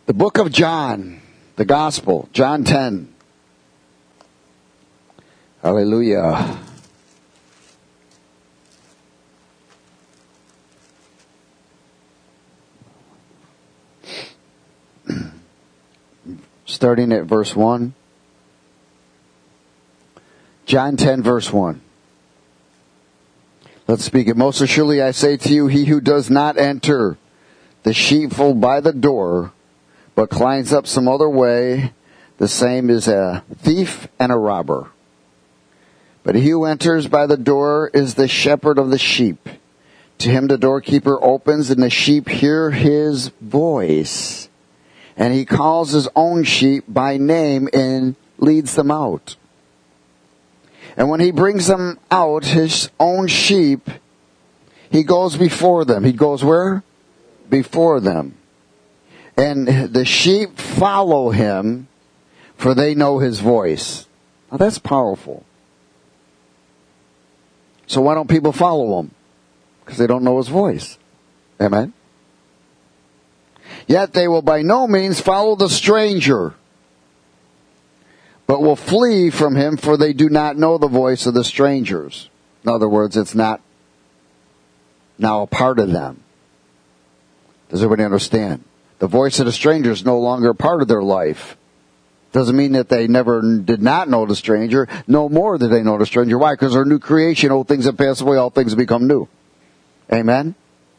The book of John, the gospel, John 10. Hallelujah. Starting at verse 1. John 10, verse 1. Let's speak it. Most assuredly I say to you, he who does not enter the sheepfold by the door, but climbs up some other way, the same is a thief and a robber. But he who enters by the door is the shepherd of the sheep. To him the doorkeeper opens, and the sheep hear his voice. And he calls his own sheep by name and leads them out. And when he brings them out, his own sheep, he goes before them. He goes where? Before them. And the sheep follow him, for they know his voice. Now that's powerful. So why don't people follow him? Because they don't know his voice. Amen? Yet they will by no means follow the stranger, but will flee from him, for they do not know the voice of the strangers. In other words, it's not now a part of them. Does everybody understand? The voice of the stranger is no longer a part of their life. Doesn't mean that they never did not know the stranger. No more did they know the stranger. Why? Because they're new creation. Old things have passed away. All things have become new. Amen?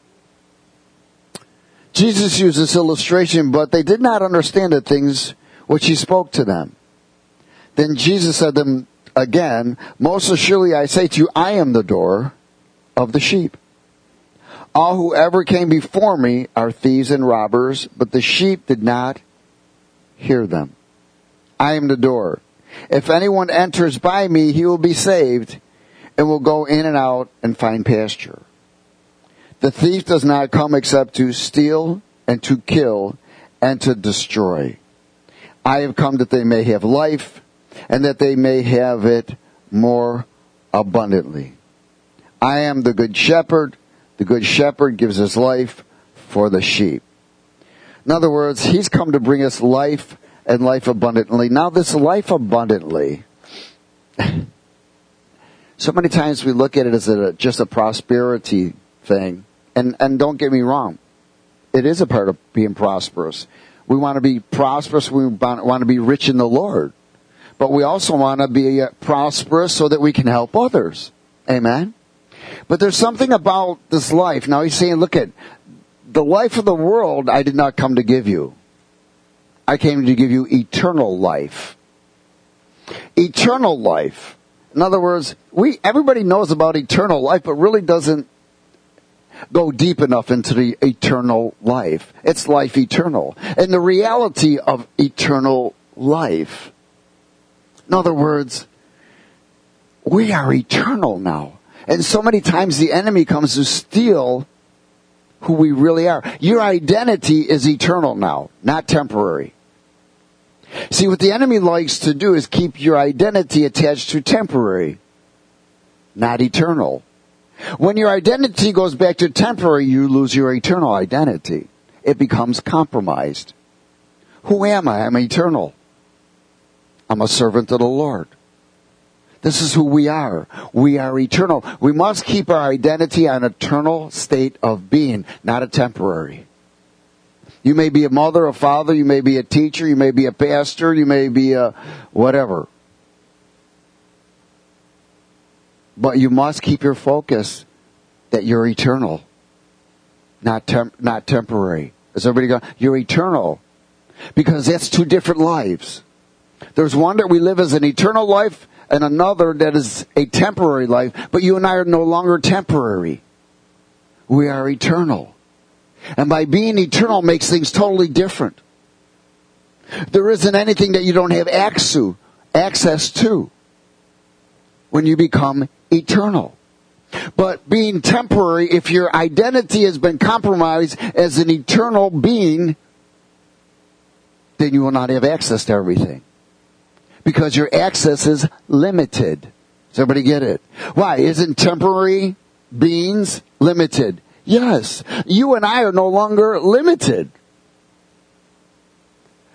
Jesus used this illustration, but they did not understand the things which he spoke to them. Then Jesus said to them again, most assuredly I say to you, I am the door of the sheep. All who ever came before me are thieves and robbers, but the sheep did not hear them. I am the door. If anyone enters by me, he will be saved and will go in and out and find pasture. The thief does not come except to steal and to kill and to destroy. I have come that they may have life, and that they may have it more abundantly. I am the good shepherd. The good shepherd gives his life for the sheep. In other words, he's come to bring us life and life abundantly. Now this life abundantly, so many times we look at it as just a prosperity thing. And don't get me wrong. It is a part of being prosperous. We want to be prosperous. We want to be rich in the Lord. But we also want to be prosperous so that we can help others. Amen? But there's something about this life. Now he's saying, look at the life of the world I did not come to give you. I came to give you eternal life. Eternal life. In other words, everybody knows about eternal life, but really doesn't go deep enough into the eternal life. It's life eternal. And the reality of eternal life. In other words, we are eternal now. And so many times the enemy comes to steal who we really are. Your identity is eternal now, not temporary. See, what the enemy likes to do is keep your identity attached to temporary, not eternal. When your identity goes back to temporary, you lose your eternal identity. It becomes compromised. Who am I? I'm eternal. I'm a servant of the Lord. This is who we are. We are eternal. We must keep our identity on an eternal state of being, not a temporary. You may be a mother, a father, you may be a teacher, you may be a pastor, you may be a whatever. But you must keep your focus that you're eternal, not temporary. Is everybody going? You're eternal. Because that's two different lives. There's one that we live as an eternal life and another that is a temporary life. But you and I are no longer temporary. We are eternal. And by being eternal makes things totally different. There isn't anything that you don't have access to when you become eternal. But being temporary, if your identity has been compromised as an eternal being, then you will not have access to everything. Because your access is limited. Does everybody get it? Why? Isn't temporary beings limited? Yes. You and I are no longer limited.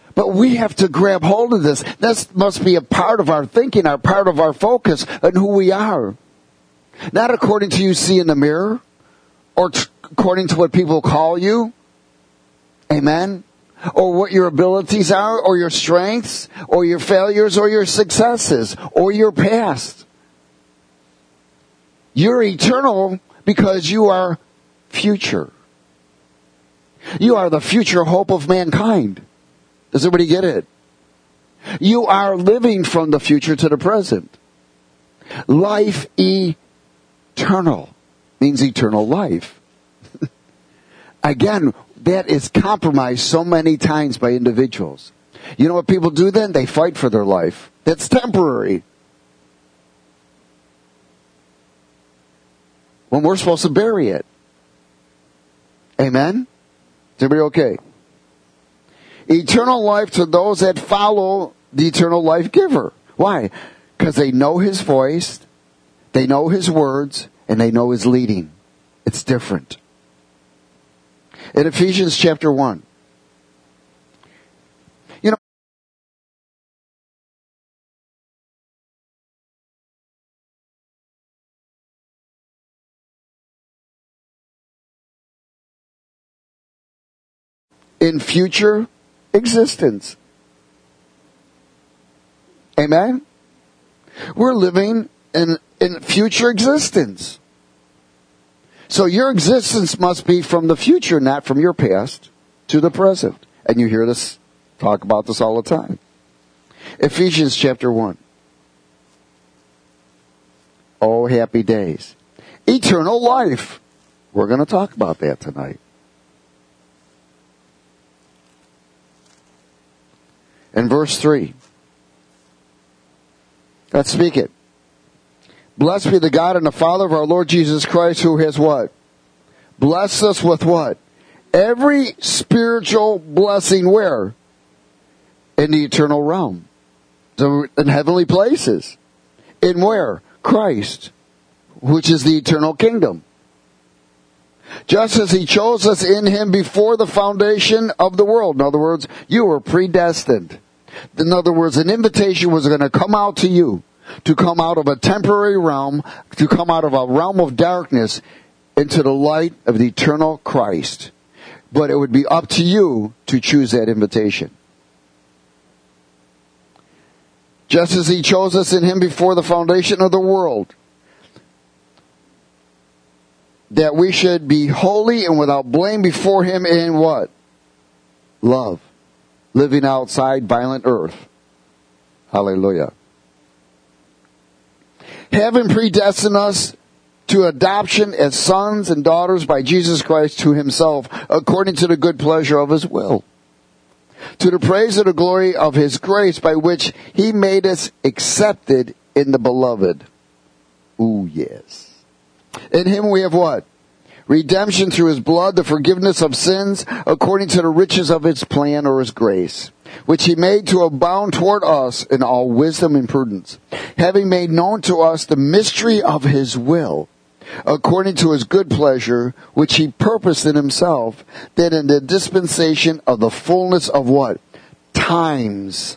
But we have to grab hold of this. This must be a part of our thinking, a part of our focus on who we are. Not according to you see in the mirror, or according to what people call you. Amen? Or what your abilities are, or your strengths, or your failures, or your successes, or your past. You're eternal because you are future. You are the future hope of mankind. Does everybody get it? You are living from the future to the present. Life eternal means eternal life. Again, that is compromised so many times by individuals. You know what people do then? They fight for their life. That's temporary. When we're supposed to bury it. Amen? Is everybody okay? Eternal life to those that follow the eternal life giver. Why? Because they know his voice, they know his words, and they know his leading. It's different. In Ephesians chapter 1. You know, in future existence. Amen? We're living in future existence. So your existence must be from the future, not from your past, to the present. And you hear this, talk about this all the time. Ephesians chapter 1. Oh, happy days. Eternal life. We're going to talk about that tonight. In verse 3. Let's speak it. Blessed be the God and the Father of our Lord Jesus Christ, who has what? Blessed us with what? Every spiritual blessing where? In the eternal realm. So in heavenly places. In where? Christ, which is the eternal kingdom. Just as he chose us in him before the foundation of the world. In other words, you were predestined. In other words, an invitation was going to come out to you. To come out of a temporary realm, to come out of a realm of darkness into the light of the eternal Christ. But it would be up to you to choose that invitation. Just as he chose us in him before the foundation of the world, that we should be holy and without blame before him in what? Love. Living outside violent earth. Hallelujah. Having predestined us to adoption as sons and daughters by Jesus Christ to himself, according to the good pleasure of his will. To the praise of the glory of his grace, by which he made us accepted in the beloved. Ooh, yes. In him we have what? Redemption through his blood, the forgiveness of sins, according to the riches of his plan or his grace, which he made to abound toward us in all wisdom and prudence, having made known to us the mystery of his will, according to his good pleasure, which he purposed in himself, that in the dispensation of the fullness of what? Times,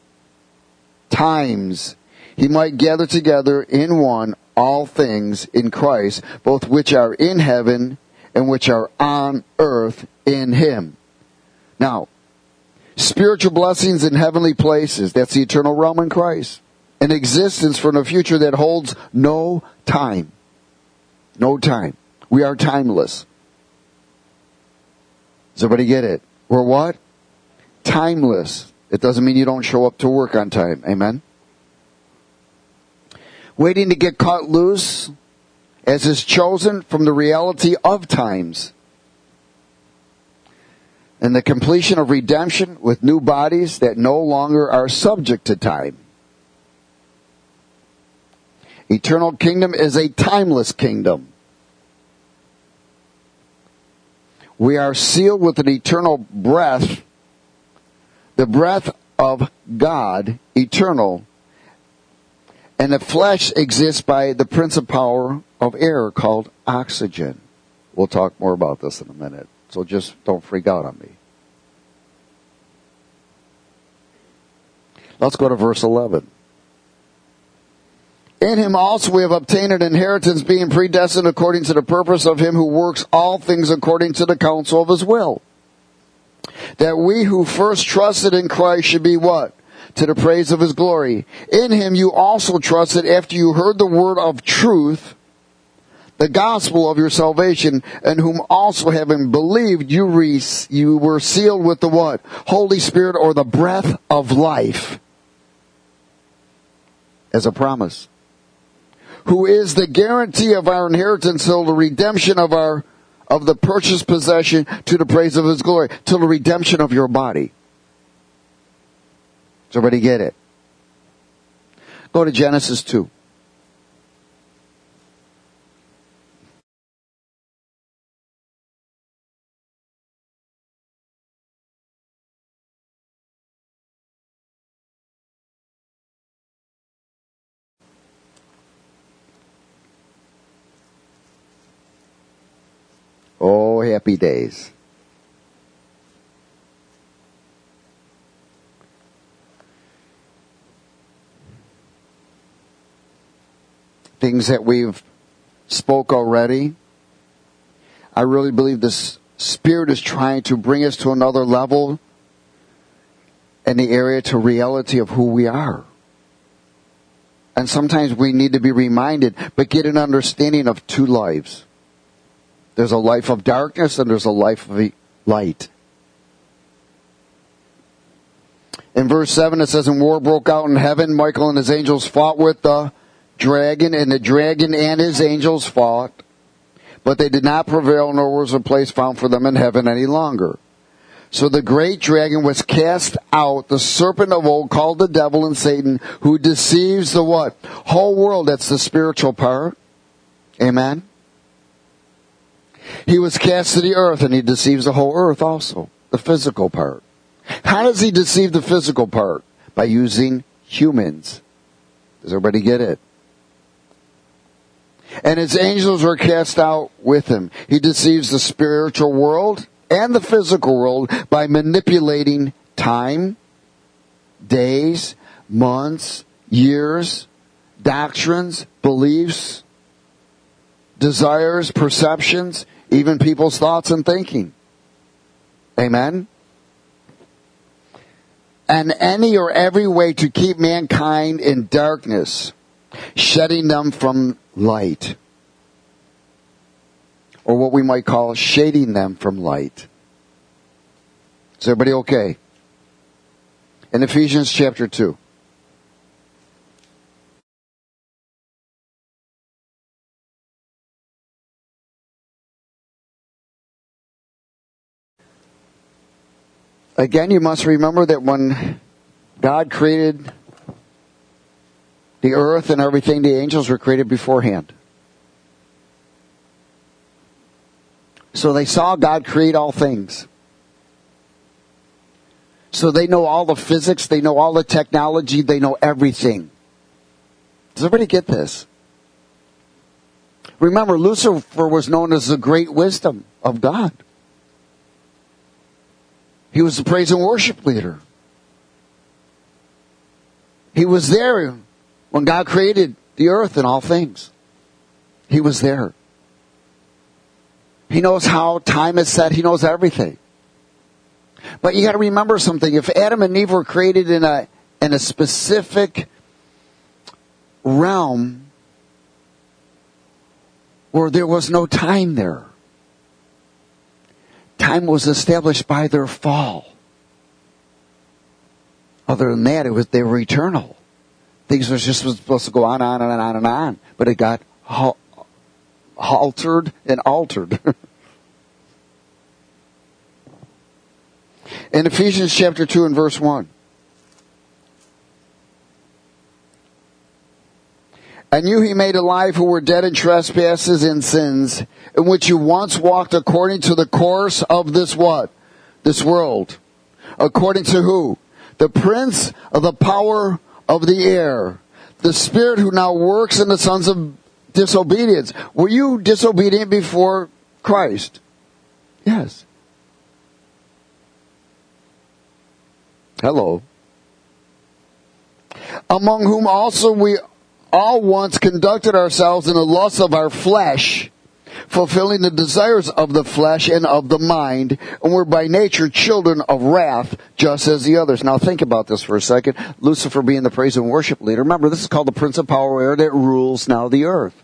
he might gather together in one all things in Christ, both which are in heaven and which are on earth in him. Now, spiritual blessings in heavenly places, that's the eternal realm in Christ. An existence for the future that holds no time. No time. We are timeless. Does everybody get it? We're what? Timeless. It doesn't mean you don't show up to work on time. Amen? Waiting to get cut loose as is chosen from the reality of times. And the completion of redemption with new bodies that no longer are subject to time. Eternal kingdom is a timeless kingdom. We are sealed with an eternal breath, the breath of God, eternal. And the flesh exists by the prince of power of air called oxygen. We'll talk more about this in a minute. So just don't freak out on me. Let's go to verse 11. In him also we have obtained an inheritance, being predestined according to the purpose of him who works all things according to the counsel of his will. That we who first trusted in Christ should be what? To the praise of his glory. In him you also trusted after you heard the word of truth, the gospel of your salvation, and whom also having believed you were sealed with the what? Holy Spirit, or the breath of life, as a promise. Who is the guarantee of our inheritance till the redemption of the purchased possession, to the praise of his glory, till the redemption of your body. Does everybody get it? Go to Genesis 2. Oh, happy days. Things that we've spoke already. I really believe this Spirit is trying to bring us to another level in the area to reality of who we are. And sometimes we need to be reminded, but get an understanding of two lives. There's a life of darkness and there's a life of light. In verse 7 it says, and war broke out in heaven. Michael and his angels fought with the dragon, and the dragon and his angels fought. But they did not prevail, nor was a place found for them in heaven any longer. So the great dragon was cast out, the serpent of old, called the devil and Satan, who deceives the what? Whole world. That's the spiritual part. Amen. He was cast to the earth, and he deceives the whole earth also, the physical part. How does he deceive the physical part? By using humans. Does everybody get it? And his angels were cast out with him. He deceives the spiritual world and the physical world by manipulating time, days, months, years, doctrines, beliefs, desires, perceptions, even people's thoughts and thinking. Amen? And any or every way to keep mankind in darkness, shedding them from light. Or what we might call shading them from light. Is everybody okay? In Ephesians chapter 2. Again, you must remember that when God created the earth and everything, the angels were created beforehand. So they saw God create all things. So they know all the physics, they know all the technology, they know everything. Does everybody get this? Remember, Lucifer was known as the great wisdom of God. He was the praise and worship leader. He was there when God created the earth and all things. He was there. He knows how time is set. He knows everything. But you got to remember something. If Adam and Eve were created in a specific realm where there was no time there, time was established by their fall. Other than that, they were eternal. Things were just supposed to go on and on and on. But it got altered and altered. In Ephesians chapter 2 and verse 1. And you he made alive who were dead in trespasses and sins, in which you once walked according to the course of this what? This world. According to who? The prince of the power of the air. The spirit who now works in the sons of disobedience. Were you disobedient before Christ? Yes. Hello. among whom also we all once conducted ourselves in the lusts of our flesh, fulfilling the desires of the flesh and of the mind, and were by nature children of wrath, just as the others. Now think about this for a second. Lucifer being the praise and worship leader. Remember, this is called the prince of power air that rules now the earth.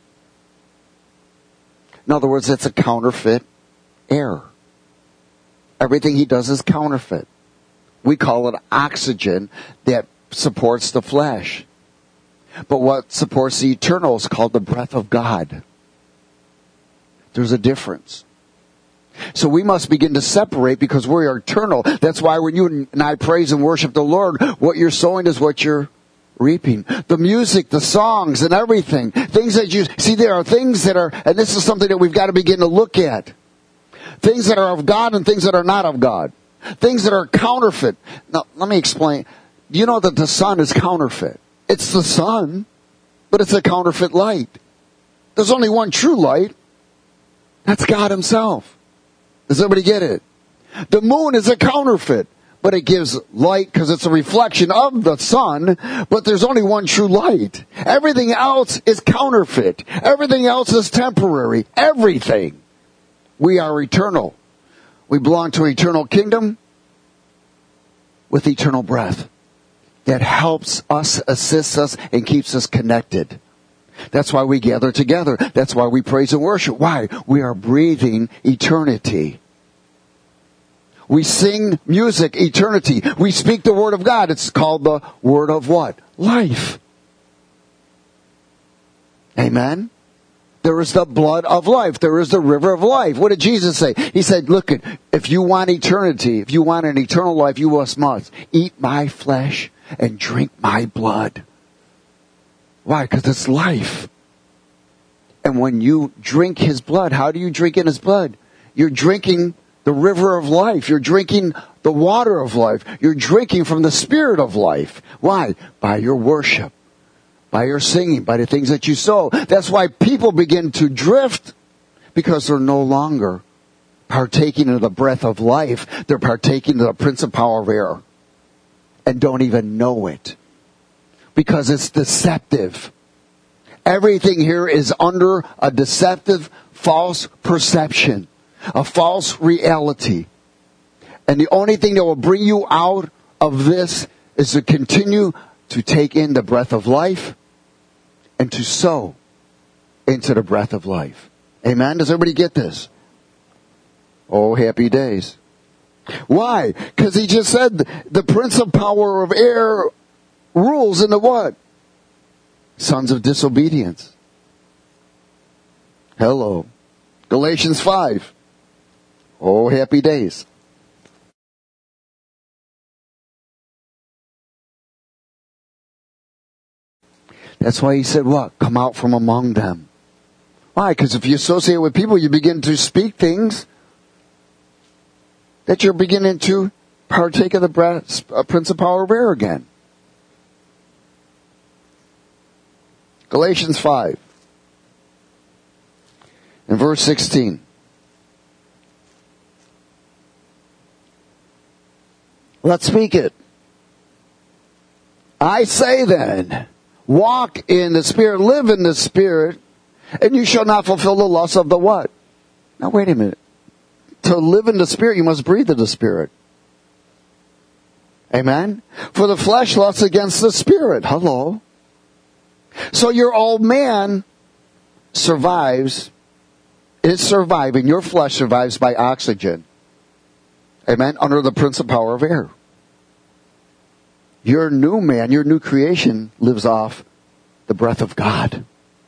In other words, it's a counterfeit air. Everything he does is counterfeit. We call it oxygen that supports the flesh. But what supports the eternal is called the breath of God. There's a difference. So we must begin to separate because we are eternal. That's why when you and I praise and worship the Lord, what you're sowing is what you're reaping. The music, the songs, and everything. Things that you see, there are things that are, and this is something that we've got to begin to look at. Things that are of God and things that are not of God. Things that are counterfeit. Now, let me explain. You know that the sun is counterfeit. It's the sun, but it's a counterfeit light. There's only one true light. That's God himself. Does everybody get it? The moon is a counterfeit, but it gives light because it's a reflection of the sun, but there's only one true light. Everything else is counterfeit. Everything else is temporary. Everything. We are eternal. We belong to an eternal kingdom with eternal breath that helps us, assists us, and keeps us connected. That's why we gather together. That's why we praise and worship. Why? We are breathing eternity. We sing music, eternity. We speak the word of God. It's called the word of what? Life. Amen? There is the blood of life. There is the river of life. What did Jesus say? He said, look, if you want eternity, if you want an eternal life, you must eat my flesh and drink my blood. Why? Because it's life. And when you drink his blood, how do you drink in his blood? You're drinking the river of life. You're drinking the water of life. You're drinking from the spirit of life. Why? By your worship. By your singing. By the things that you sow. That's why people begin to drift. Because they're no longer partaking of the breath of life. They're partaking of the prince of power of air. And don't even know it. Because it's deceptive. Everything here is under a deceptive, false perception. A false reality. And the only thing that will bring you out of this is to continue to take in the breath of life and to sow into the breath of life. Amen? Does everybody get this? Oh, happy days. Why? Because he just said the prince of power of air rules in the what? Sons of disobedience. Hello. Galatians 5. Oh, happy days. That's why he said what? Come out from among them. Why? Because if you associate with people, you begin to speak things that you're beginning to partake of the prince of power of air again. Galatians 5. In verse 16. Let's speak it. I say then, walk in the Spirit, live in the Spirit, and you shall not fulfill the lust of the what? Now wait a minute. To live in the Spirit, you must breathe in the Spirit. Amen? For the flesh lusts against the Spirit. Hello? So your old man survives, is surviving, your flesh survives by oxygen. Amen? Under the prince of power of air. Your new man, your new creation lives off the breath of God.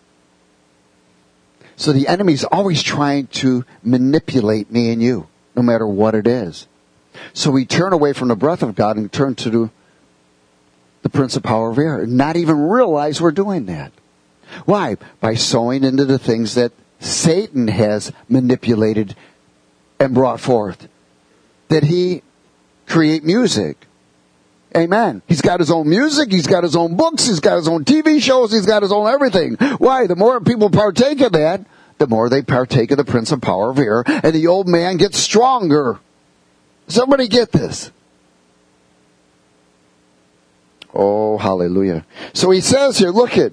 So the enemy's always trying to manipulate me and you, no matter what it is. So we turn away from the breath of God and turn to the prince of power of air, and not even realize we're doing that. Why? By sowing into the things that Satan has manipulated and brought forth. Did he create music? Amen. He's got his own music, he's got his own books, he's got his own TV shows, he's got his own everything. Why? The more people partake of that, the more they partake of the prince of power of air, and the old man gets stronger. Somebody get this. Oh, hallelujah. So he says here, look it.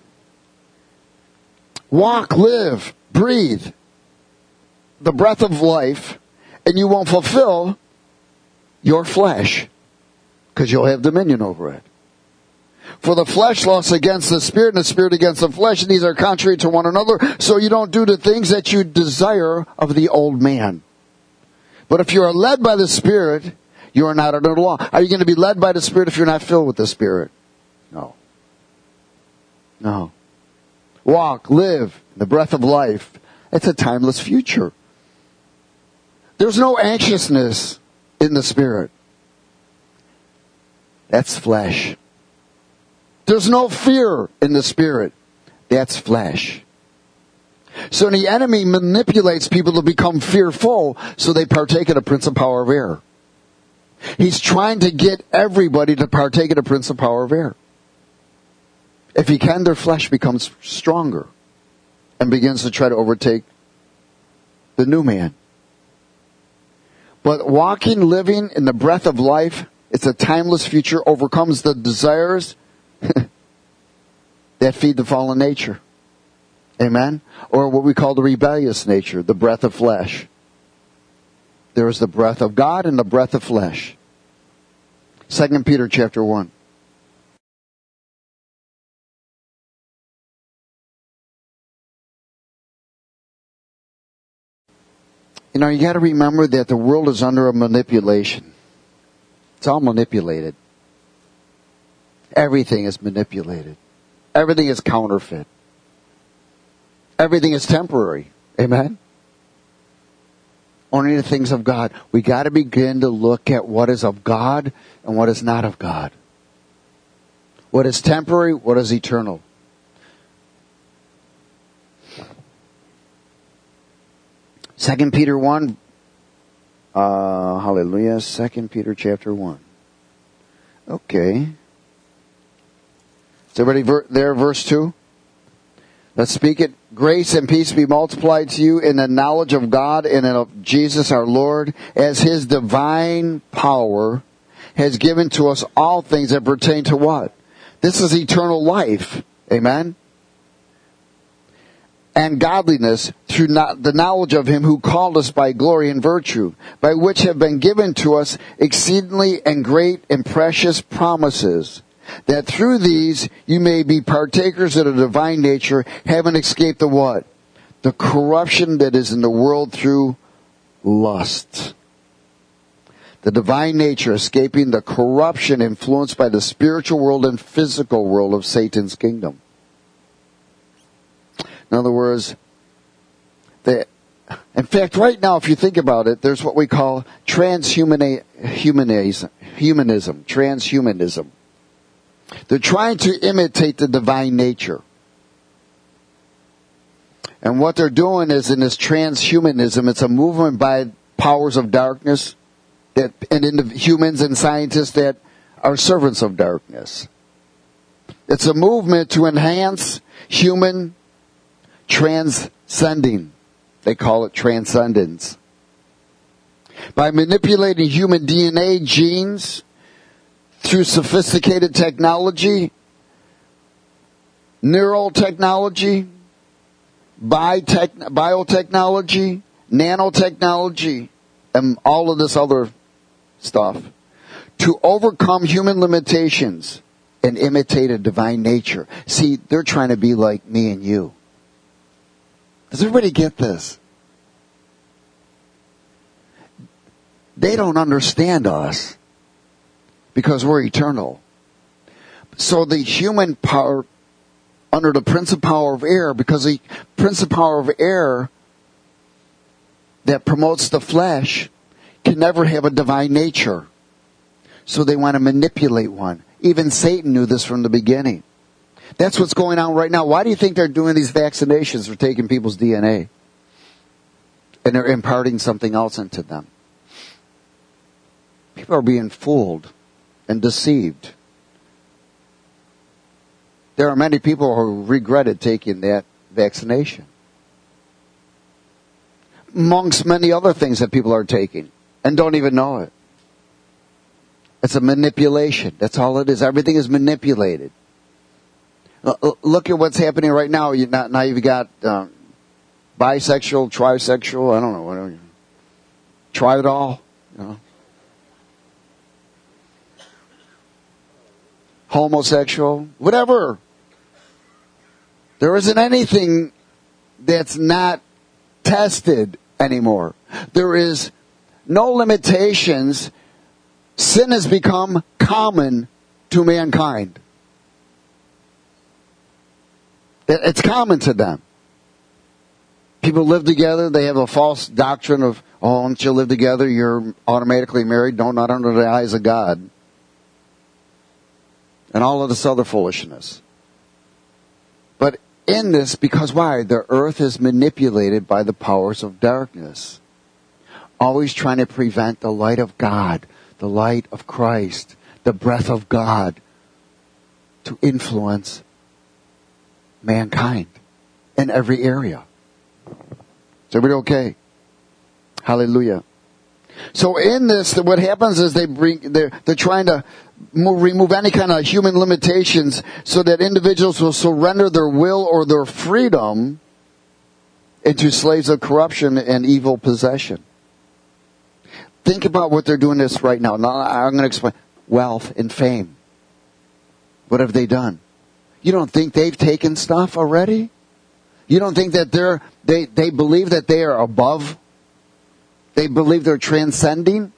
Walk, live, breathe the breath of life, and you won't fulfill your flesh, because you'll have dominion over it. For the flesh lusts against the spirit, and the spirit against the flesh, and these are contrary to one another, so you don't do the things that you desire of the old man. But if you are led by the Spirit, you are not under the law. Are you going to be led by the Spirit if you're not filled with the Spirit? No. No. Walk, live, the breath of life. It's a timeless future. There's no anxiousness in the Spirit. That's flesh. There's no fear in the Spirit. That's flesh. So the enemy manipulates people to become fearful so they partake of the prince of power of air. He's trying to get everybody to partake of the prince of power of air. If he can, their flesh becomes stronger and begins to try to overtake the new man. But walking, living in the breath of life, it's a timeless future, overcomes the desires that feed the fallen nature. Amen? Or what we call the rebellious nature, the breath of flesh. There is the breath of God and the breath of flesh. 2 Peter chapter 1. You know, you got to remember that the world is under a manipulation. It's all manipulated. Everything is manipulated. Everything is counterfeit. Everything is temporary. Amen? Only the things of God. We got to begin to look at what is of God and what is not of God. What is temporary, what is eternal. Second Peter 1. Hallelujah. 2 Peter chapter 1. Okay. Is everybody there, verse 2? Let's speak it. Grace and peace be multiplied to you in the knowledge of God and of Jesus our Lord, as His divine power has given to us all things that pertain to what? This is eternal life. Amen? And godliness through the knowledge of Him who called us by glory and virtue, by which have been given to us exceedingly and great and precious promises, that through these you may be partakers of the divine nature, having escaped the what? The corruption that is in the world through lust. The divine nature escaping the corruption influenced by the spiritual world and physical world of Satan's kingdom. In other words, in fact, right now, if you think about it, there's what we call transhumanism. They're trying to imitate the divine nature. And what they're doing is, in this transhumanism, it's a movement by powers of darkness and humans and scientists that are servants of darkness. It's a movement to enhance human transcending. They call it transcendence. By manipulating human DNA, genes, through sophisticated technology, neural technology, biotechnology, nanotechnology, and all of this other stuff, to overcome human limitations and imitate a divine nature. See, they're trying to be like me and you. Does everybody get this? They don't understand us because we're eternal. So the human power under the prince of power of air, because the prince of power of air that promotes the flesh can never have a divine nature. So they want to manipulate one. Even Satan knew this from the beginning. That's what's going on right now. Why do you think they're doing these vaccinations? They're taking people's DNA. And they're imparting something else into them. People are being fooled and deceived. There are many people who regretted taking that vaccination. Amongst many other things that people are taking and don't even know it. It's a manipulation. That's all it is. Everything is manipulated. Look at what's happening right now. Now you've got bisexual, trisexual, I don't know, whatever. Try it all. You know. Homosexual, whatever. There isn't anything that's not tested anymore. There is no limitations. Sin has become common to mankind. It's common to them. People live together. They have a false doctrine of, once you live together, you're automatically married. No, not under the eyes of God. And all of this other foolishness. But in this, because why? The earth is manipulated by the powers of darkness. Always trying to prevent the light of God, the light of Christ, the breath of God to influence mankind in every area. Is everybody okay? Hallelujah. So in this, what happens is they're trying to remove any kind of human limitations so that individuals will surrender their will or their freedom into slaves of corruption and evil possession. Think about what they're doing this right now. Now I'm going to explain. Wealth and fame. What have they done? You don't think they've taken stuff already? You don't think that they believe that they are above? They believe they're transcending?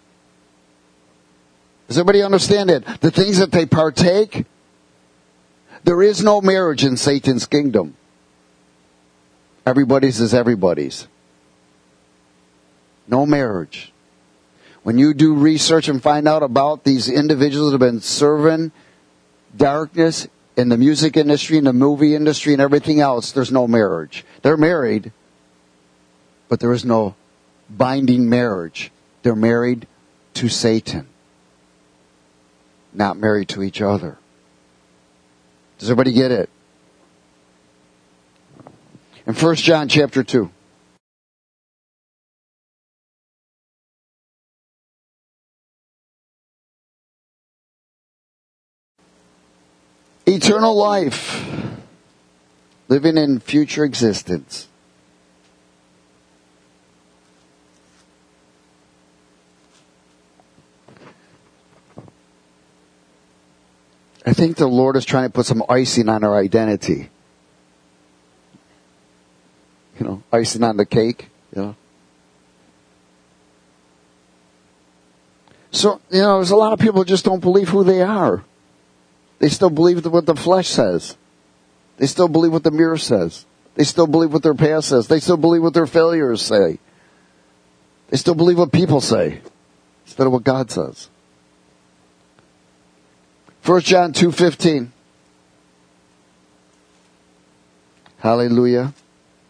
Does everybody understand it? The things that they partake? There is no marriage in Satan's kingdom. Everybody's is everybody's. No marriage. When you do research and find out about these individuals that have been serving darkness in the music industry, in the movie industry, and everything else, there's no marriage. They're married, but there is no binding marriage. They're married to Satan, not married to each other. Does everybody get it? In 1 John chapter 2. Eternal life. Living in future existence. I think the Lord is trying to put some icing on our identity. You know, icing on the cake, you know. So, you know, there's a lot of people who just don't believe who they are. They still believe what the flesh says. They still believe what the mirror says. They still believe what their past says. They still believe what their failures say. They still believe what people say instead of what God says. 1 John 2:15. Hallelujah.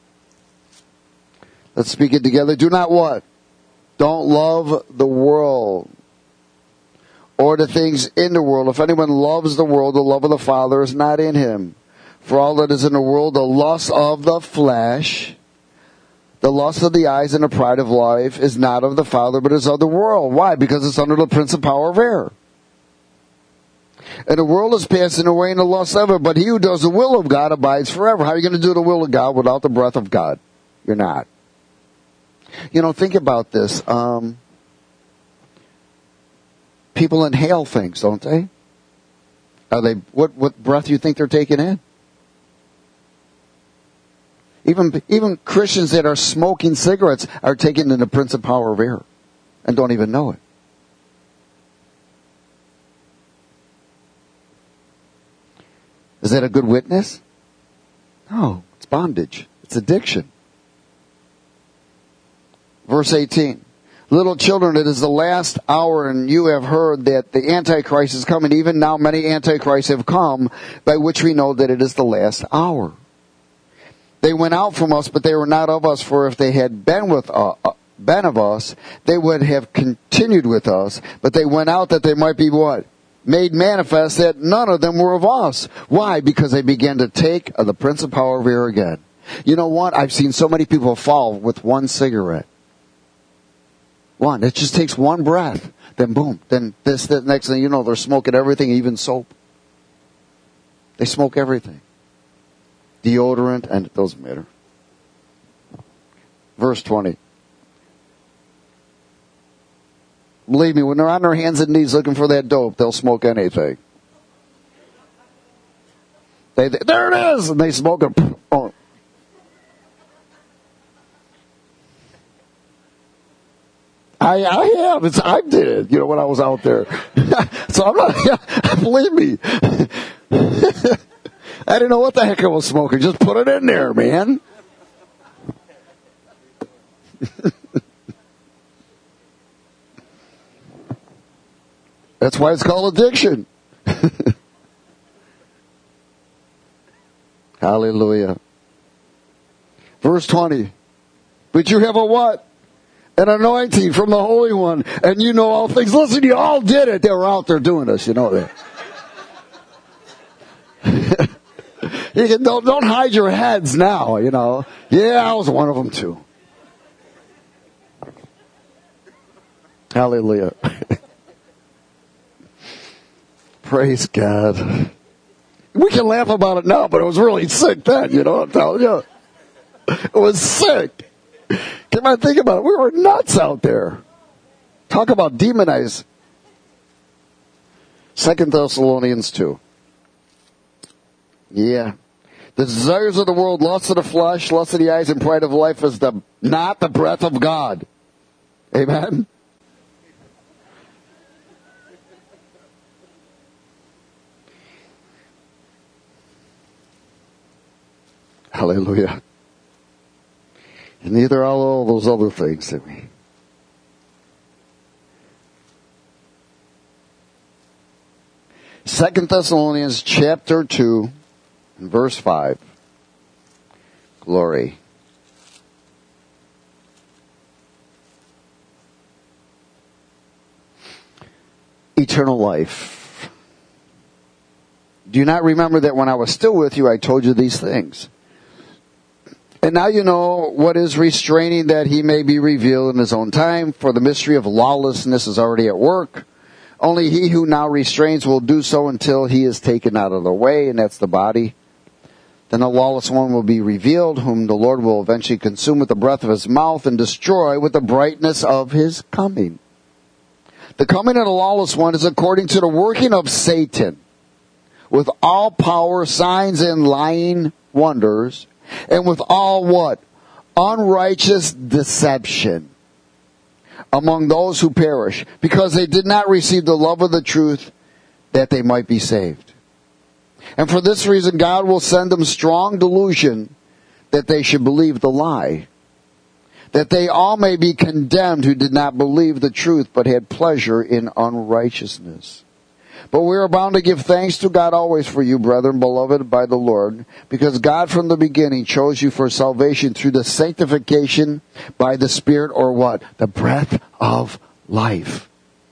Let's speak it together. Do not what? Don't love the world or the things in the world. If anyone loves the world, the love of the Father is not in him. For all that is in the world, the lust of the flesh, the lust of the eyes, and the pride of life is not of the Father, but is of the world. Why? Because it's under the prince of power of air. And the world is passing away in the lust of it, but he who does the will of God abides forever. How are you going to do the will of God without the breath of God? You're not. You know, think about this. People inhale things, don't they? Are they? What breath do you think they're taking in? Even Christians that are smoking cigarettes are taking in the prince of power of air and don't even know it. Is that a good witness? No, it's bondage. It's addiction. Verse 18. Little children, it is the last hour, and you have heard that the Antichrist is coming. Even now many Antichrists have come, by which we know that it is the last hour. They went out from us, but they were not of us, for if they had been of us, they would have continued with us. But they went out that they might be what? Made manifest that none of them were of us. Why? Because they began to take the prince of power of air again. You know what? I've seen so many people fall with one cigarette. One. It just takes one breath. Then boom. Then the next thing you know, they're smoking everything, even soap. They smoke everything. Deodorant, and it doesn't matter. Verse 20. Believe me, when they're on their hands and knees looking for that dope, they'll smoke anything. There it is! And they smoke it. Oh. I have. I did it, when I was out there. So I'm not, believe me. I didn't know what the heck I was smoking. Just put it in there, man. That's why it's called addiction. Hallelujah. Verse 20. But you have a what? An anointing from the Holy One, and you know all things. Listen, you all did it. They were out there doing this, you know that. Don't hide your heads now, Yeah, I was one of them too. Hallelujah. Praise God. We can laugh about it now, but it was really sick then, I'm telling you. It was sick. Come on, think about it. We were nuts out there. Talk about demonized. 2 Thessalonians 2. Yeah. The desires of the world, lust of the flesh, lust of the eyes, and pride of life is not the breath of God. Amen? Hallelujah. And neither are all those other things that we. Second Thessalonians chapter 2, verse 5. Glory. Eternal life. Do you not remember that when I was still with you, I told you these things? And now you know what is restraining, that he may be revealed in his own time, for the mystery of lawlessness is already at work. Only he who now restrains will do so until he is taken out of the way, and that's the body. Then the lawless one will be revealed, whom the Lord will eventually consume with the breath of his mouth and destroy with the brightness of his coming. The coming of the lawless one is according to the working of Satan, with all power, signs, and lying wonders, and with all what? Unrighteous deception among those who perish, because they did not receive the love of the truth, that they might be saved. And for this reason God will send them strong delusion, that they should believe the lie, that they all may be condemned who did not believe the truth, but had pleasure in unrighteousness. But we are bound to give thanks to God always for you, brethren, beloved by the Lord, because God from the beginning chose you for salvation through the sanctification by the Spirit, or what? The breath of life.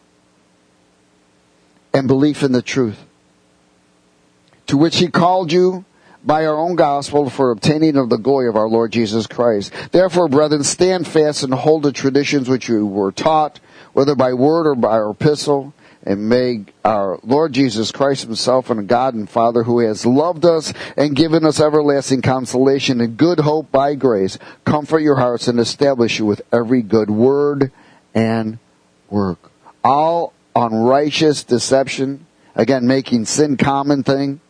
And belief in the truth, to which he called you by our own gospel for obtaining of the glory of our Lord Jesus Christ. Therefore, brethren, stand fast and hold the traditions which you were taught, whether by word or by our epistle. And may our Lord Jesus Christ himself and God and Father, who has loved us and given us everlasting consolation and good hope by grace, comfort your hearts and establish you with every good word and work. All unrighteous deception, again, making sin common thing,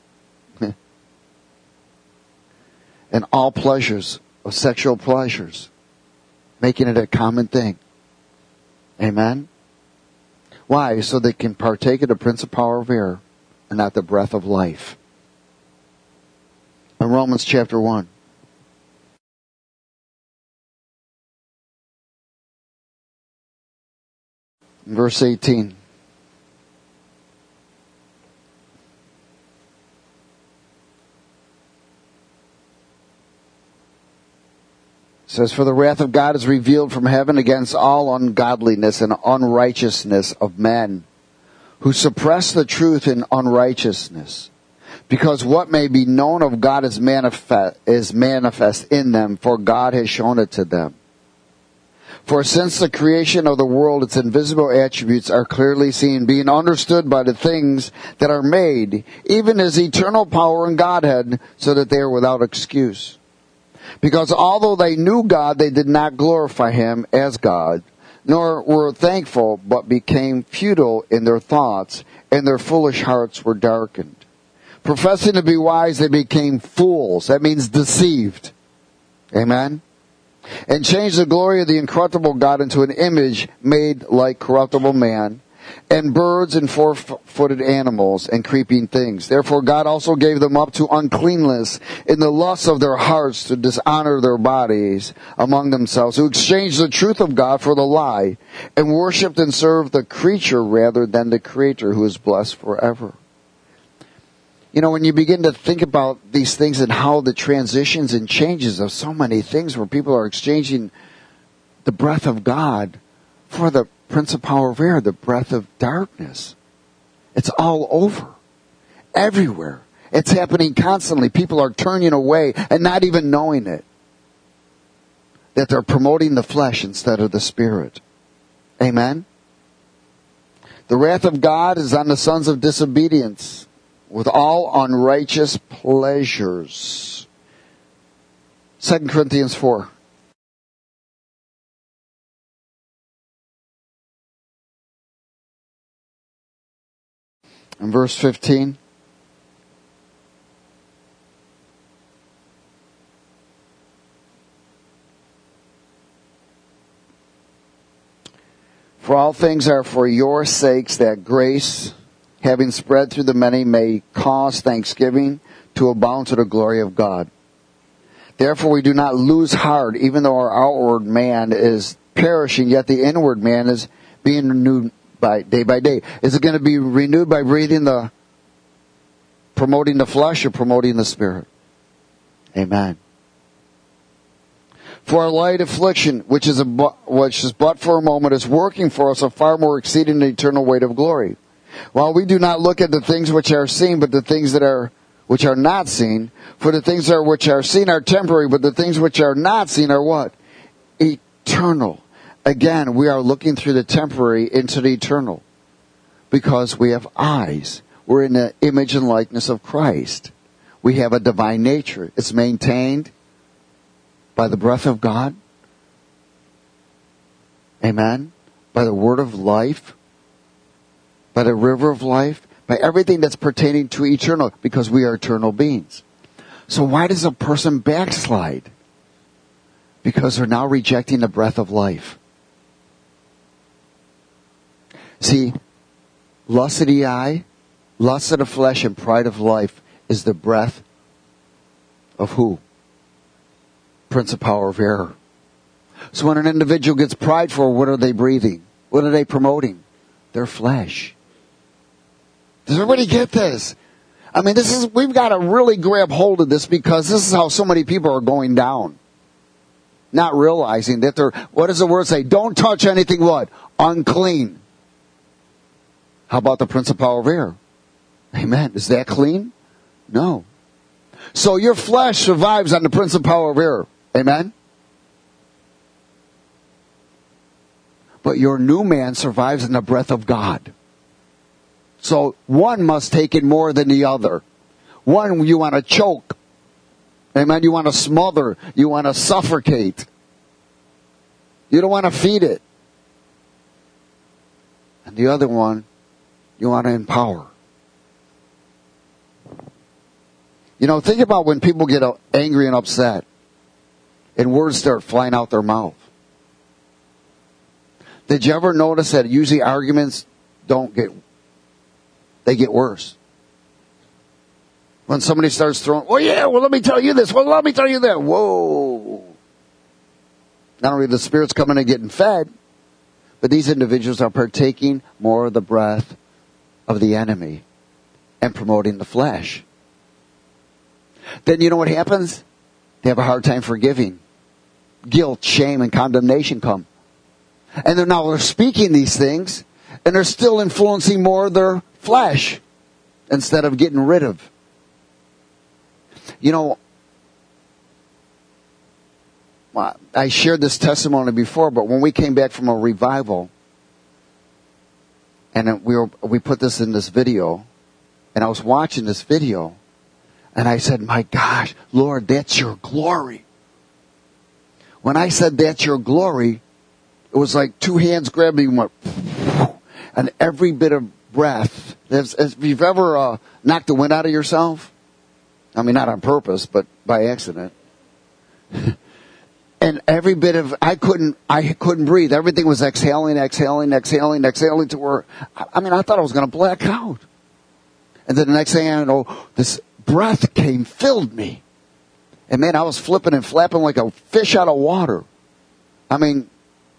and all pleasures of sexual pleasures, making it a common thing. Amen? Why? So they can partake of the prince of power of air and not the breath of life. In Romans chapter 1. Verse 18. It says, for the wrath of God is revealed from heaven against all ungodliness and unrighteousness of men, who suppress the truth in unrighteousness. Because what may be known of God is manifest in them, for God has shown it to them. For since the creation of the world, its invisible attributes are clearly seen, being understood by the things that are made, even His eternal power and Godhead, so that they are without excuse. Because although they knew God, they did not glorify Him as God, nor were thankful, but became futile in their thoughts, and their foolish hearts were darkened. Professing to be wise, they became fools. That means deceived. Amen? And changed the glory of the incorruptible God into an image made like corruptible man, and birds and four-footed animals and creeping things. Therefore God also gave them up to uncleanness in the lusts of their hearts to dishonor their bodies among themselves, who exchanged the truth of God for the lie, and worshipped and served the creature rather than the Creator, who is blessed forever. You know, when you begin to think about these things and how the transitions and changes of so many things where people are exchanging the breath of God for the prince of power of air, the breath of darkness. It's all over. Everywhere. It's happening constantly. People are turning away and not even knowing it. That they're promoting the flesh instead of the spirit. Amen? The wrath of God is on the sons of disobedience, with all unrighteous pleasures. 2 Corinthians 4. In verse 15. For all things are for your sakes, that grace, having spread through the many, may cause thanksgiving to abound to the glory of God. Therefore we do not lose heart, even though our outward man is perishing, yet the inward man is being renewed by day. Is it going to be renewed by promoting the flesh or promoting the spirit? Amen. For our light affliction, which is but for a moment, is working for us a far more exceeding eternal weight of glory. While we do not look at the things which are seen, but the things which are not seen. For the things which are seen are temporary, but the things which are not seen are what? Eternal. Again, we are looking through the temporary into the eternal. Because we have eyes. We're in the image and likeness of Christ. We have a divine nature. It's maintained by the breath of God. Amen. By the word of life. By the river of life. By everything that's pertaining to eternal. Because we are eternal beings. So why does a person backslide? Because they're now rejecting the breath of life. See, lust of the eye, lust of the flesh, and pride of life is the breath of who? Prince of power of error. So when an individual gets prideful, what are they breathing? What are they promoting? Their flesh. Does everybody get this? I mean, we've got to really grab hold of this, because this is how so many people are going down. Not realizing that what does the word say? Don't touch anything what? Unclean. How about the prince of power of air? Amen. Is that clean? No. So your flesh survives on the prince of power of air. Amen? But your new man survives in the breath of God. So one must take it more than the other. One you want to choke. Amen? You want to smother. You want to suffocate. You don't want to feed it. And the other one, you want to empower. You know, think about when people get angry and upset and words start flying out their mouth. Did you ever notice that usually arguments they get worse? When somebody starts throwing, let me tell you this, let me tell you that. Whoa. Not only the Spirit's coming and getting fed, but these individuals are partaking more of the breath of the enemy and promoting the flesh. Then you know what happens? They have a hard time forgiving. Guilt, shame, and condemnation come. And they're speaking these things, and they're still influencing more of their flesh instead of getting rid of. You know, I shared this testimony before, but when we came back from a revival, and we put this in this video, and I was watching this video, and I said, my gosh, Lord, that's your glory. When I said that's your glory, it was like two hands grabbed me and went, and every bit of breath. If you've ever knocked the wind out of yourself, I mean, not on purpose, but by accident. And every bit of, I couldn't breathe. Everything was exhaling to where, I thought I was going to black out. And then the next thing I know, this breath filled me. And man, I was flipping and flapping like a fish out of water. I mean,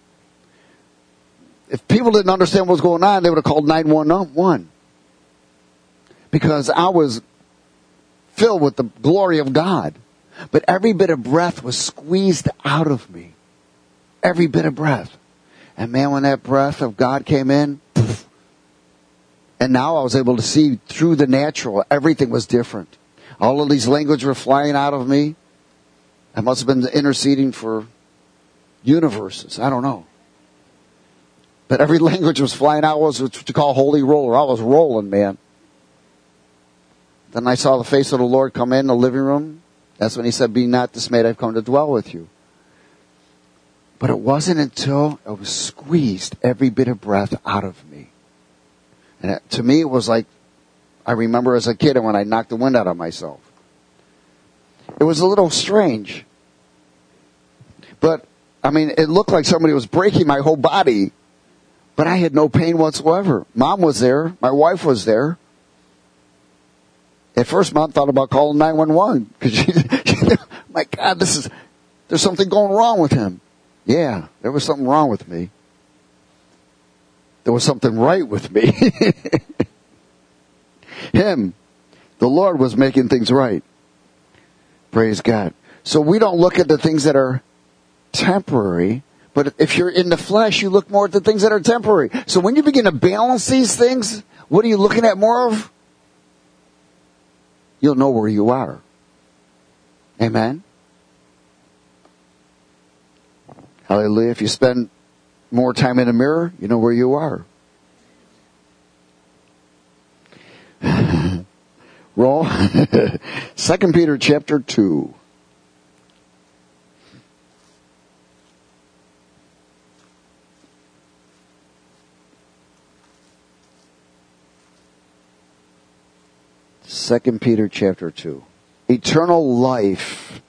if people didn't understand what was going on, they would have called 911. Because I was filled with the glory of God. But every bit of breath was squeezed out of me. Every bit of breath. And man, when that breath of God came in, poof, and now I was able to see through the natural, everything was different. All of these languages were flying out of me. I must have been interceding for universes. I don't know. But every language was flying out. Was what you call holy roller. I was rolling, man. Then I saw the face of the Lord come in the living room. That's when he said, be not dismayed, I've come to dwell with you. But it wasn't until I was squeezed every bit of breath out of me. And to me, it was like, I remember as a kid when I knocked the wind out of myself. It was a little strange. But, it looked like somebody was breaking my whole body. But I had no pain whatsoever. Mom was there. My wife was there. At first, Mom thought about calling 911 because my God, there's something going wrong with him. Yeah, there was something wrong with me. There was something right with me. Him, the Lord was making things right. Praise God. So we don't look at the things that are temporary, but if you're in the flesh, you look more at the things that are temporary. So when you begin to balance these things, what are you looking at more of? You'll know where you are. Amen? Hallelujah. If you spend more time in the mirror, you know where you are. Roll. 2 Peter chapter 2. Second Peter chapter 2. Eternal life.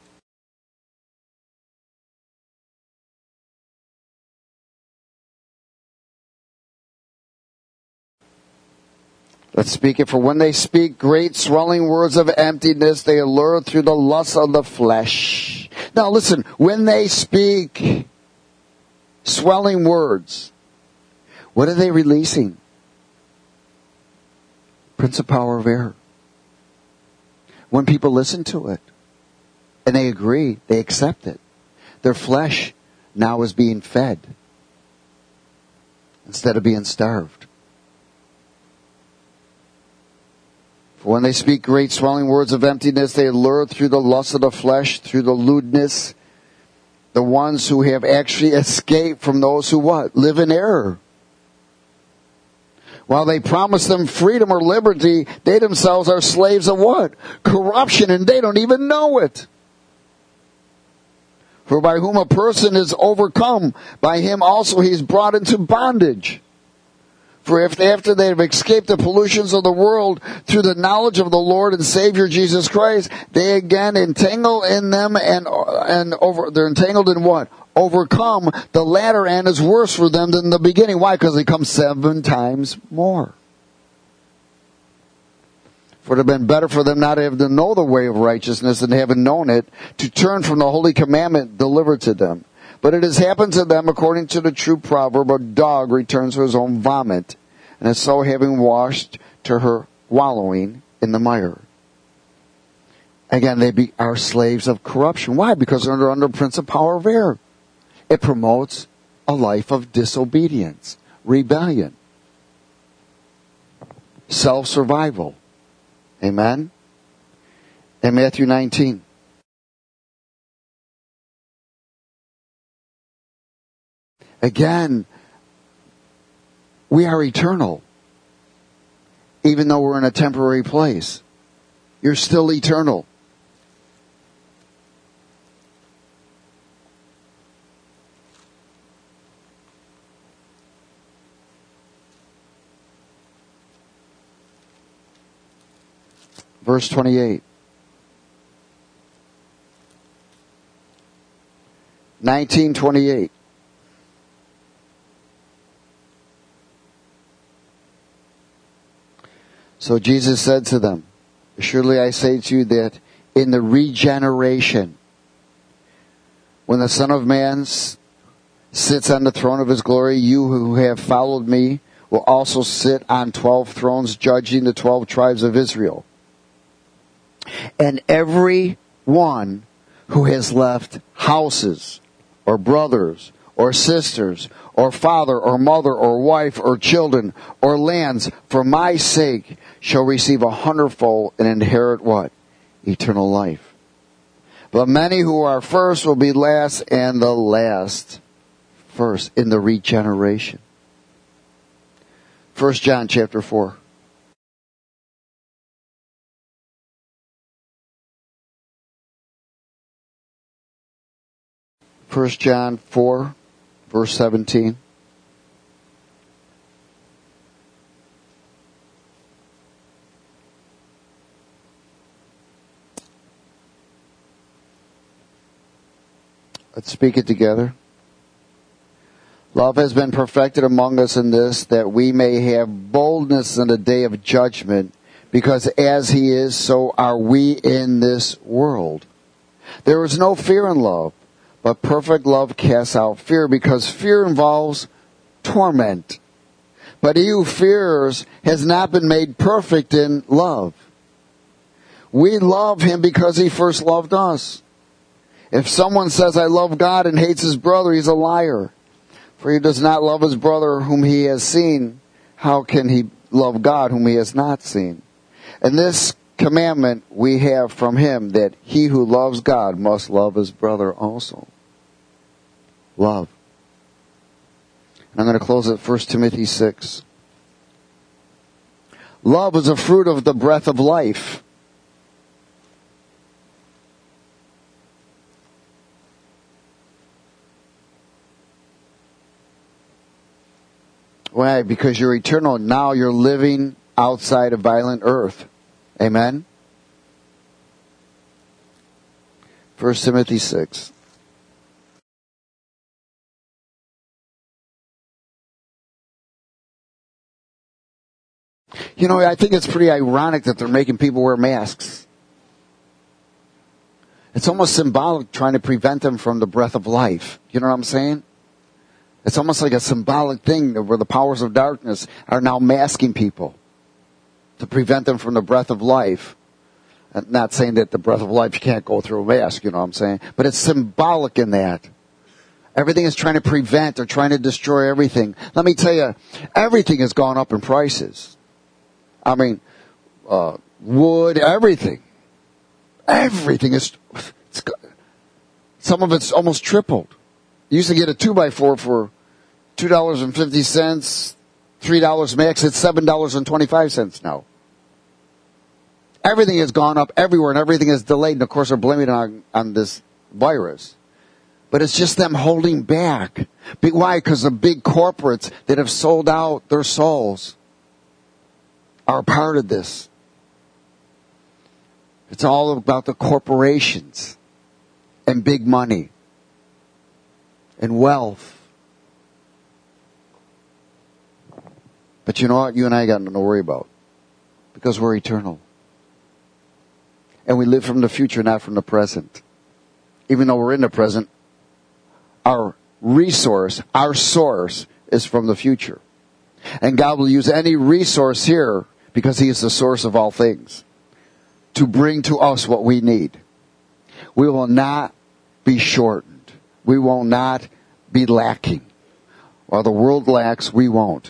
Let's speak it. For when they speak great swelling words of emptiness, they allure through the lust of the flesh. Now listen, when they speak swelling words, what are they releasing? Prince of power of air. When people listen to it and they agree, they accept it, their flesh now is being fed instead of being starved. For when they speak great swelling words of emptiness, they allure through the lust of the flesh, through the lewdness, the ones who have actually escaped from those who what? Live in error. While they promise them freedom or liberty, they themselves are slaves of what? Corruption, and they don't even know it. For by whom a person is overcome, by him also he is brought into bondage. For if after they have escaped the pollutions of the world through the knowledge of the Lord and Savior Jesus Christ, they again entangle in them they're entangled in what? Overcome, the latter end is worse for them than the beginning. Why? Because they come 7 times more. For it would have been better for them not to have to know the way of righteousness and having known it, to turn from the holy commandment delivered to them. But it has happened to them according to the true proverb, a dog returns to his own vomit, and so having washed to her wallowing in the mire. Again, they are slaves of corruption. Why? Because they're under prince of power of air. It promotes a life of disobedience, rebellion, self-survival. Amen? In Matthew 19. Again, we are eternal. Even though we're in a temporary place, you're still eternal. Verse 28. 19:28. So Jesus said to them, surely I say to you that in the regeneration, when the Son of Man sits on the throne of his glory, you who have followed me will also sit on 12 thrones, judging the 12 tribes of Israel. And every one who has left houses, or brothers, or sisters, or father, or mother, or wife, or children, or lands, for my sake, shall receive 100-fold and inherit what? Eternal life. But many who are first will be last, and the last first, in the regeneration. 1 John chapter 4. First John 4, verse 17. Let's speak it together. Love has been perfected among us in this, that we may have boldness in the day of judgment, because as he is, so are we in this world. There is no fear in love, but perfect love casts out fear, because fear involves torment. But he who fears has not been made perfect in love. We love him because he first loved us. If someone says, I love God, and hates his brother, he's a liar. For he does not love his brother whom he has seen. How can he love God whom he has not seen? And this commandment we have from him, that he who loves God must love his brother also. Love. And I'm going to close at 1 Timothy 6. Love is a fruit of the breath of life. Why? Because you're eternal. Now you're living outside a violent earth. Amen? 1 Timothy 6. You know, I think it's pretty ironic that they're making people wear masks. It's almost symbolic, trying to prevent them from the breath of life. You know what I'm saying? It's almost like a symbolic thing where the powers of darkness are now masking people to prevent them from the breath of life. I'm not saying that the breath of life you can't go through a mask, you know what I'm saying? But it's symbolic in that. Everything is trying to prevent or trying to destroy everything. Let me tell you, everything has gone up in prices. I mean, wood, everything. Everything is, some of it's almost tripled. You used to get a 2x4 for $2.50, $3 max. It's $7.25 now. Everything has gone up everywhere, and everything is delayed. And of course, they're blaming it on this virus. But it's just them holding back. Why? Because the big corporates that have sold out their souls are a part of this. It's all about the corporations and big money and wealth. But you know what? You and I got nothing to worry about, because we're eternal. And we live from the future, not from the present. Even though we're in the present, our resource, our source is from the future. And God will use any resource here, because he is the source of all things, to bring to us what we need. We will not be shortened. We will not be lacking. While the world lacks, we won't.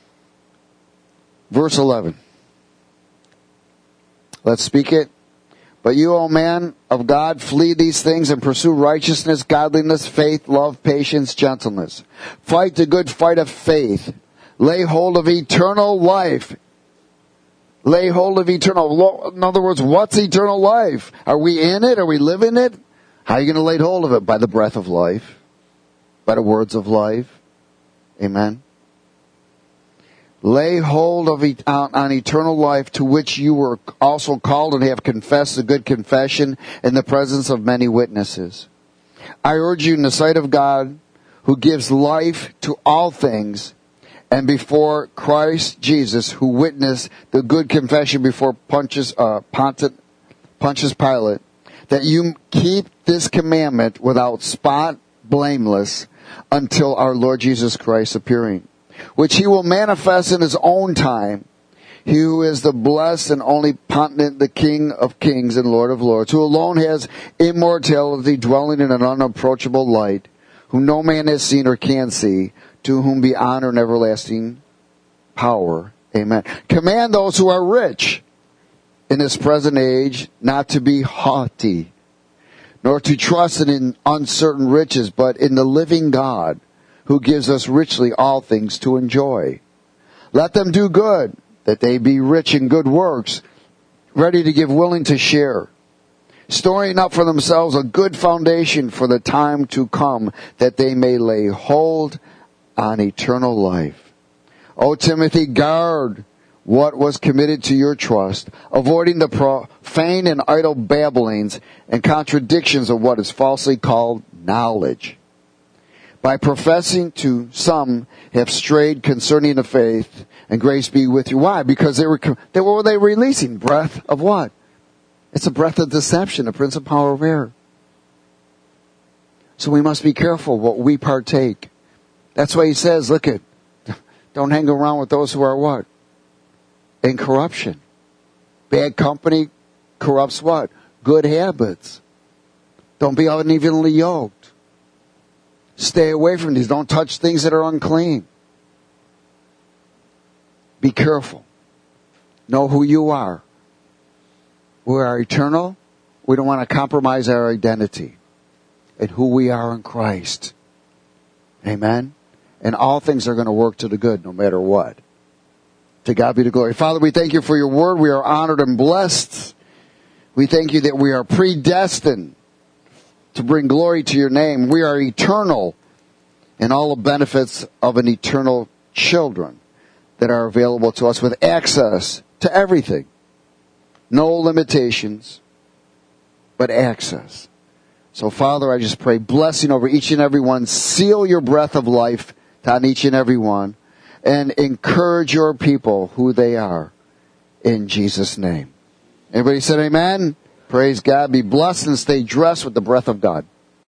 Verse 11. Let's speak it. But you, O man of God, flee these things and pursue righteousness, godliness, faith, love, patience, gentleness. Fight the good fight of faith. Lay hold of eternal life. Lay hold of eternal. In other words, what's eternal life? Are we in it? Are we living it? How are you going to lay hold of it? By the breath of life. By the words of life. Amen. Lay hold of on eternal life, to which you were also called and have confessed the good confession in the presence of many witnesses. I urge you in the sight of God, who gives life to all things, and before Christ Jesus, who witnessed the good confession before Pontius Pilate, that you keep this commandment without spot, blameless, until our Lord Jesus Christ appearing, which he will manifest in his own time. He who is the blessed and only potentate, the King of kings and Lord of lords, who alone has immortality, dwelling in an unapproachable light, whom no man has seen or can see, to whom be honor and everlasting power. Amen. Command those who are rich in this present age not to be haughty, nor to trust in uncertain riches, but in the living God, who gives us richly all things to enjoy. Let them do good, that they be rich in good works, ready to give, willing to share, storing up for themselves a good foundation for the time to come, that they may lay hold on eternal life. O Timothy, guard what was committed to your trust, avoiding the profane and idle babblings and contradictions of what is falsely called knowledge. By professing to some have strayed concerning the faith, and grace be with you. Why? Because what were they releasing? Breath of what? It's a breath of deception, a prince of power of air. So we must be careful what we partake. That's why he says, look at, don't hang around with those who are what? In corruption. Bad company corrupts what? Good habits. Don't be unevenly yoked. Stay away from these. Don't touch things that are unclean. Be careful. Know who you are. We are eternal. We don't want to compromise our identity and who we are in Christ. Amen? And all things are going to work to the good no matter what. To God be the glory. Father, we thank you for your word. We are honored and blessed. We thank you that we are predestined to bring glory to your name. We are eternal in all the benefits of an eternal children that are available to us with access to everything. No limitations, but access. So Father, I just pray blessing over each and every one. Seal your breath of life on each and every one. And encourage your people who they are. In Jesus' name. Everybody said amen? Praise God. Be blessed and stay dressed with the breath of God.